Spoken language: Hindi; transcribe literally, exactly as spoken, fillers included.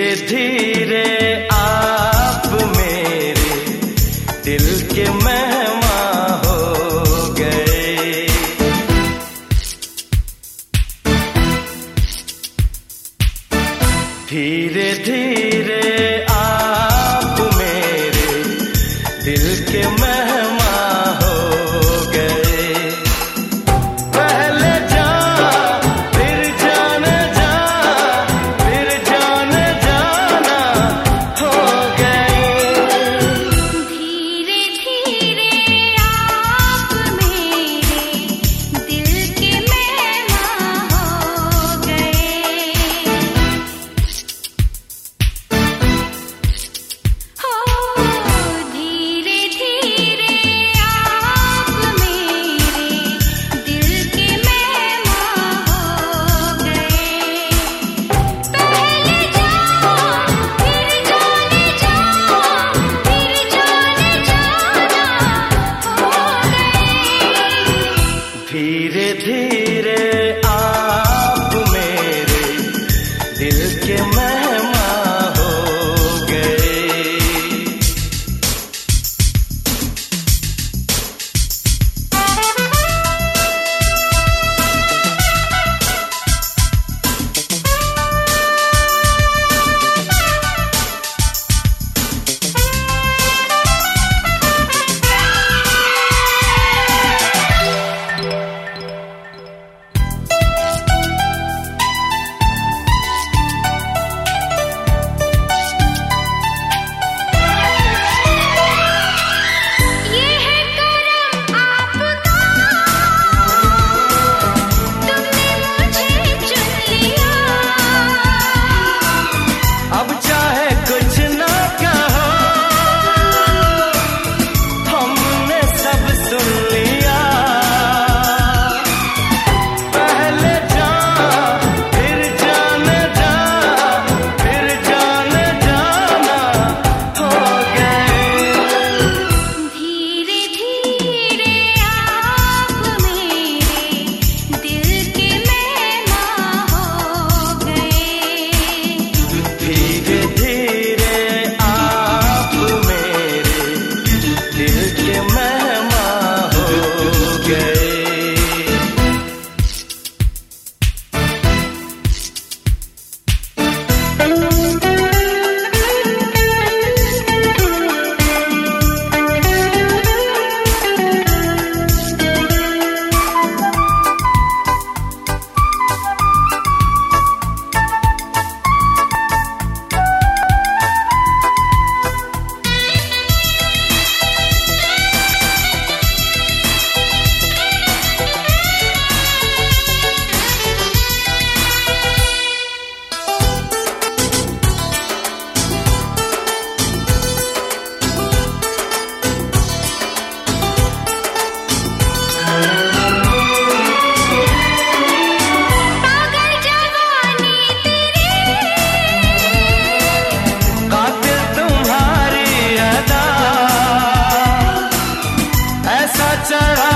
धीरे धीरे आप मेरे दिल के मेहमान हो गए। धीरे धीरे आप मेरे दिल के मेहमान हो गए। पहले जान फिर जाने जा, फिर जाने जाना हो गए। धीरे धीरे आप मेरे दिल के मेहमान हो गए। हो धीरे धीरे आप मेरे दिल के मेहमान हो गए। पहले जान फिर जाने जा, फिर जाने जाना हो गए। धीरे धीरे आप मेरे दिल के मेहमान हो गए। ये है करम आपका, तुमने मुझे चुन लिया। अब चाहे कुछ ना कहो, हमने सब सुन लिया। पहले जान फिर जाने जा, फिर जाने जाना हो गए। धीरे धीरे आप मेरे दिल के मेहमान हो गए। धीरे धीरे आप मेरे दिल के मेहमान हो गए। पागल जवानी तेरी, कातिल तुम्हारी अदा, ऐसा चढ़ा